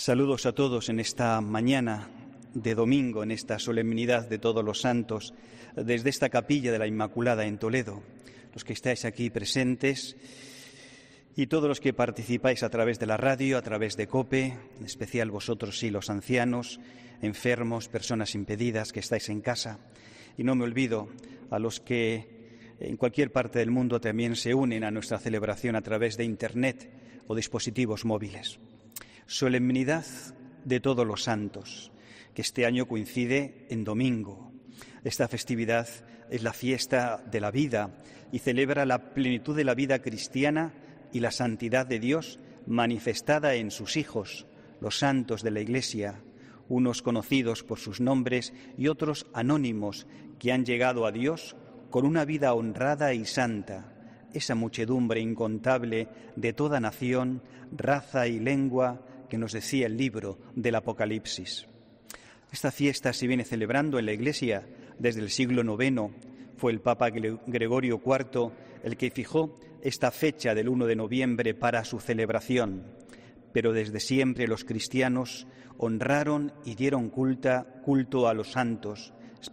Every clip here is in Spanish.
Saludos a todos en esta mañana de domingo, en esta solemnidad de Todos los Santos, desde esta capilla de la Inmaculada en Toledo, los que estáis aquí presentes y todos los que participáis a través de la radio, a través de COPE, en especial vosotros sí, los ancianos, enfermos, personas impedidas que estáis en casa. Y no me olvido a los que en cualquier parte del mundo también se unen a nuestra celebración a través de Internet o dispositivos móviles. Solemnidad de Todos los Santos, que este año coincide en domingo. Esta festividad es la fiesta de la vida y celebra la plenitud de la vida cristiana y la santidad de Dios manifestada en sus hijos, los santos de la Iglesia, unos conocidos por sus nombres y otros anónimos que han llegado a Dios con una vida honrada y santa, esa muchedumbre incontable de toda nación, raza y lengua que nos decía el libro del Apocalipsis. Esta fiesta se viene celebrando en la Iglesia desde el siglo IX. Fue el Papa Gregorio IV el que fijó esta fecha del 1 de noviembre para su celebración. Pero desde siempre los cristianos honraron y dieron culto a los santos,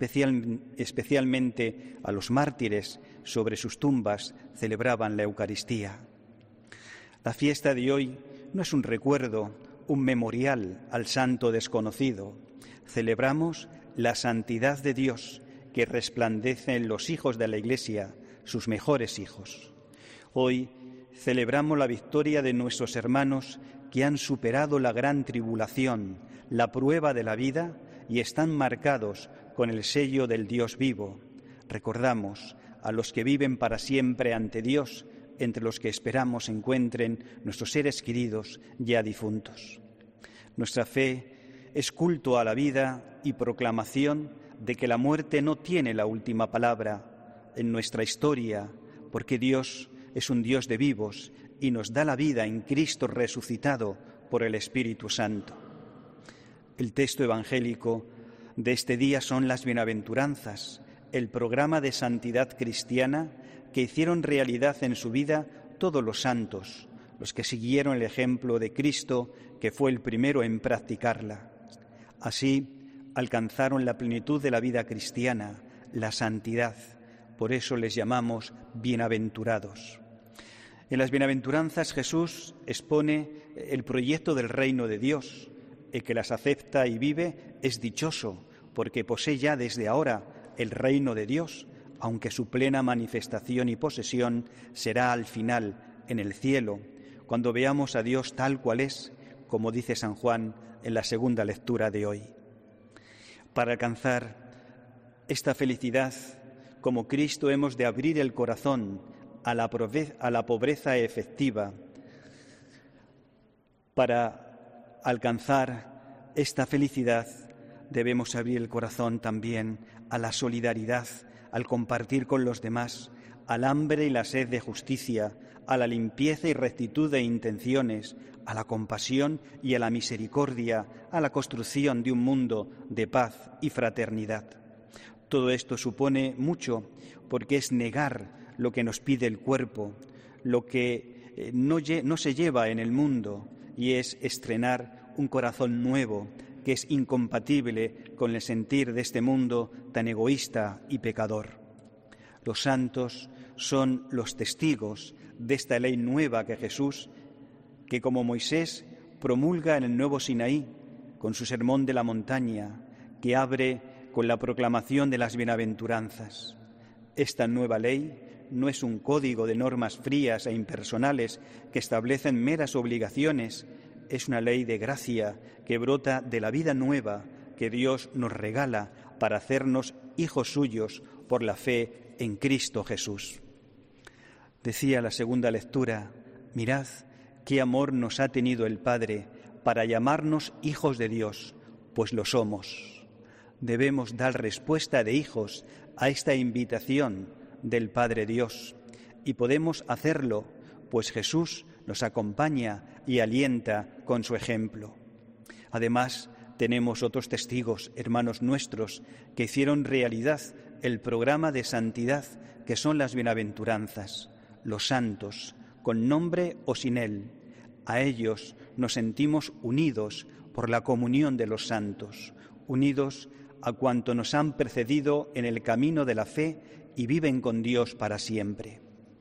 especialmente a los mártires. Sobre sus tumbas celebraban la Eucaristía. La fiesta de hoy no es un recuerdo, un memorial al santo desconocido. Celebramos la santidad de Dios que resplandece en los hijos de la Iglesia, sus mejores hijos. Hoy celebramos la victoria de nuestros hermanos que han superado la gran tribulación, la prueba de la vida y están marcados con el sello del Dios vivo. Recordamos a los que viven para siempre ante Dios, entre los que esperamos se encuentren nuestros seres queridos ya difuntos. Nuestra fe es culto a la vida y proclamación de que la muerte no tiene la última palabra en nuestra historia, porque Dios es un Dios de vivos y nos da la vida en Cristo resucitado por el Espíritu Santo. El texto evangélico de este día son las bienaventuranzas, el programa de santidad cristiana que hicieron realidad en su vida todos los santos, los que siguieron el ejemplo de Cristo, que fue el primero en practicarla. Así alcanzaron la plenitud de la vida cristiana, la santidad. Por eso les llamamos bienaventurados. En las bienaventuranzas Jesús expone el proyecto del reino de Dios. El que las acepta y vive es dichoso, porque posee ya desde ahora el reino de Dios, aunque su plena manifestación y posesión será al final en el cielo, cuando veamos a Dios tal cual es, como dice San Juan en la segunda lectura de hoy. Para alcanzar esta felicidad, como Cristo hemos de abrir el corazón a la pobreza efectiva. Para alcanzar esta felicidad debemos abrir el corazón también a la solidaridad, al compartir con los demás, al hambre y la sed de justicia, a la limpieza y rectitud de intenciones, a la compasión y a la misericordia, a la construcción de un mundo de paz y fraternidad. Todo esto supone mucho porque es negar lo que nos pide el cuerpo, lo que no se lleva en el mundo, y es estrenar un corazón nuevo que es incompatible con el sentir de este mundo tan egoísta y pecador. Los santos son los testigos de esta ley nueva que Jesús, que como Moisés promulga en el nuevo Sinaí, con su sermón de la montaña, que abre con la proclamación de las bienaventuranzas. Esta nueva ley no es un código de normas frías e impersonales que establecen meras obligaciones. Es una ley de gracia que brota de la vida nueva que Dios nos regala para hacernos hijos suyos por la fe en Cristo Jesús. Decía la segunda lectura: mirad qué amor nos ha tenido el Padre para llamarnos hijos de Dios, pues lo somos. Debemos dar respuesta de hijos a esta invitación del Padre Dios, y podemos hacerlo, pues Jesús nos acompaña y alienta con su ejemplo. Además, tenemos otros testigos, hermanos nuestros, que hicieron realidad el programa de santidad que son las bienaventuranzas, los santos, con nombre o sin él. A ellos nos sentimos unidos por la comunión de los santos, unidos a cuanto nos han precedido en el camino de la fe y viven con Dios para siempre.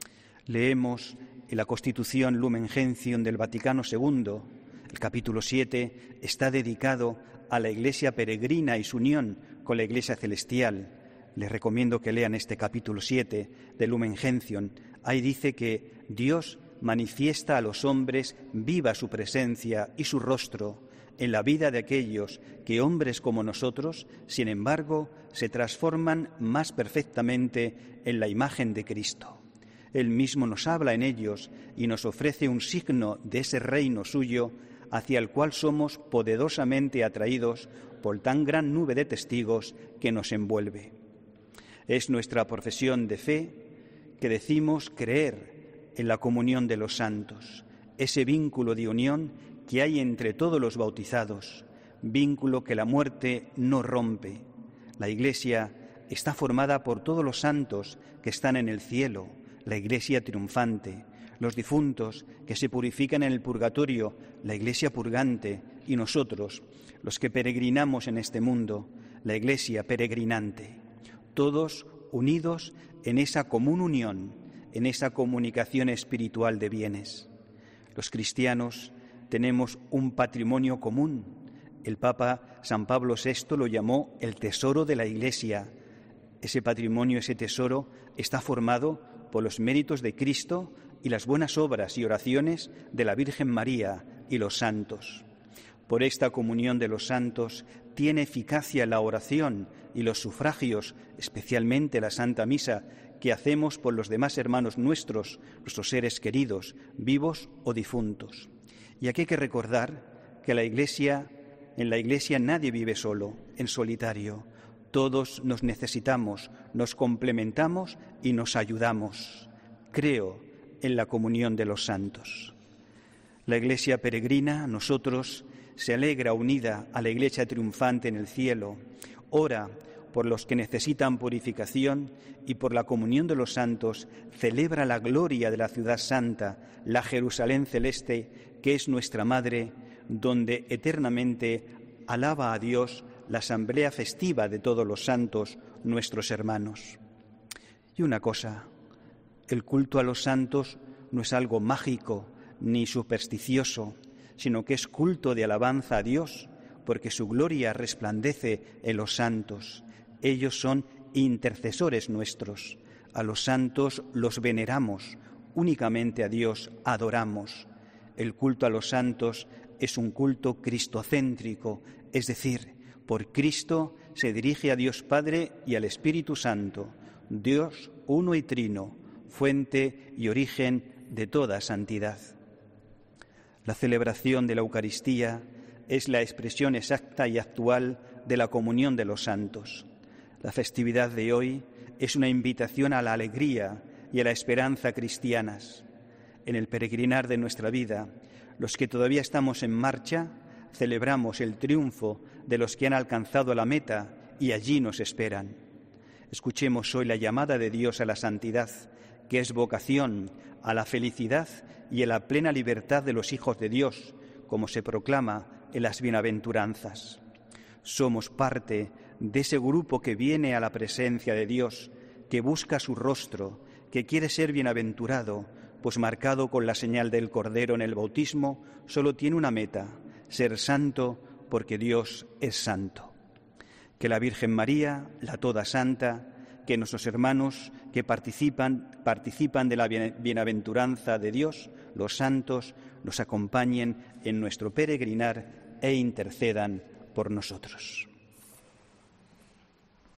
Leemos en la Constitución Lumen Gentium del Vaticano II, el capítulo 7 está dedicado a la Iglesia peregrina y su unión con la Iglesia celestial. Les recomiendo que lean este capítulo 7 de Lumen Gentium. Ahí dice que Dios manifiesta a los hombres viva su presencia y su rostro en la vida de aquellos que, hombres como nosotros, sin embargo, se transforman más perfectamente en la imagen de Cristo. Él mismo nos habla en ellos y nos ofrece un signo de ese reino suyo hacia el cual somos poderosamente atraídos por tan gran nube de testigos que nos envuelve. Es nuestra profesión de fe que decimos creer en la comunión de los santos, ese vínculo de unión que hay entre todos los bautizados, vínculo que la muerte no rompe. La Iglesia está formada por todos los santos que están en el cielo, la Iglesia triunfante, los difuntos que se purifican en el purgatorio, la Iglesia purgante, y nosotros, los que peregrinamos en este mundo, la Iglesia peregrinante, todos unidos en esa común unión, en esa comunicación espiritual de bienes. Los cristianos tenemos un patrimonio común. El Papa San Pablo VI lo llamó el tesoro de la Iglesia. Ese patrimonio, ese tesoro, está formado por los méritos de Cristo y las buenas obras y oraciones de la Virgen María y los santos. Por esta comunión de los santos tiene eficacia la oración y los sufragios, especialmente la Santa Misa, que hacemos por los demás hermanos nuestros seres queridos, vivos o difuntos. Y aquí hay que recordar que en la Iglesia nadie vive solo, en solitario. Todos nos necesitamos, nos complementamos y nos ayudamos. Creo en la comunión de los santos. La Iglesia peregrina, nosotros, se alegra unida a la Iglesia triunfante en el cielo, ora por los que necesitan purificación y por la comunión de los santos celebra la gloria de la ciudad santa, la Jerusalén celeste, que es nuestra Madre, donde eternamente alaba a Dios la asamblea festiva de todos los santos, nuestros hermanos. Y una cosa, el culto a los santos no es algo mágico ni supersticioso, sino que es culto de alabanza a Dios, porque su gloria resplandece en los santos. Ellos son intercesores nuestros. A los santos los veneramos, únicamente a Dios adoramos. El culto a los santos es un culto cristocéntrico, es decir, por Cristo se dirige a Dios Padre y al Espíritu Santo, Dios uno y trino, fuente y origen de toda santidad. La celebración de la Eucaristía es la expresión exacta y actual de la comunión de los santos. La festividad de hoy es una invitación a la alegría y a la esperanza cristianas. En el peregrinar de nuestra vida, los que todavía estamos en marcha, celebramos el triunfo de los que han alcanzado la meta y allí nos esperan. Escuchemos hoy la llamada de Dios a la santidad, que es vocación a la felicidad y a la plena libertad de los hijos de Dios, como se proclama en las bienaventuranzas. Somos parte de ese grupo que viene a la presencia de Dios, que busca su rostro, que quiere ser bienaventurado, pues marcado con la señal del Cordero en el bautismo, solo tiene una meta: ser santo, porque Dios es santo. Que la Virgen María, la Toda Santa, que nuestros hermanos que participan de la bienaventuranza de Dios, los santos, nos acompañen en nuestro peregrinar e intercedan por nosotros.